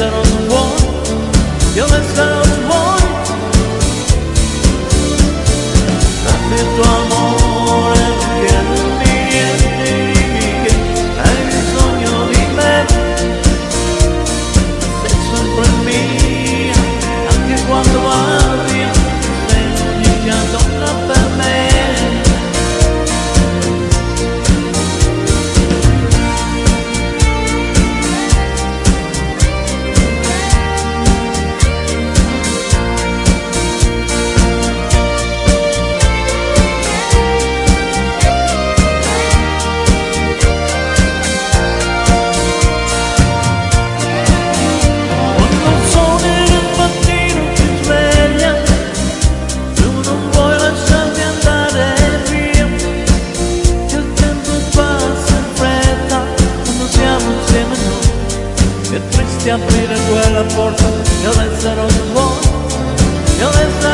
sarò buono, io ne sarò buono. Dammi il tuo amore, perché non mi niente di che hai bisogno di me. Sei sempre mia, anche quando vai via, sei l'unica donna per me. Aprire quella porta, io ne sarò buono, io ne sarò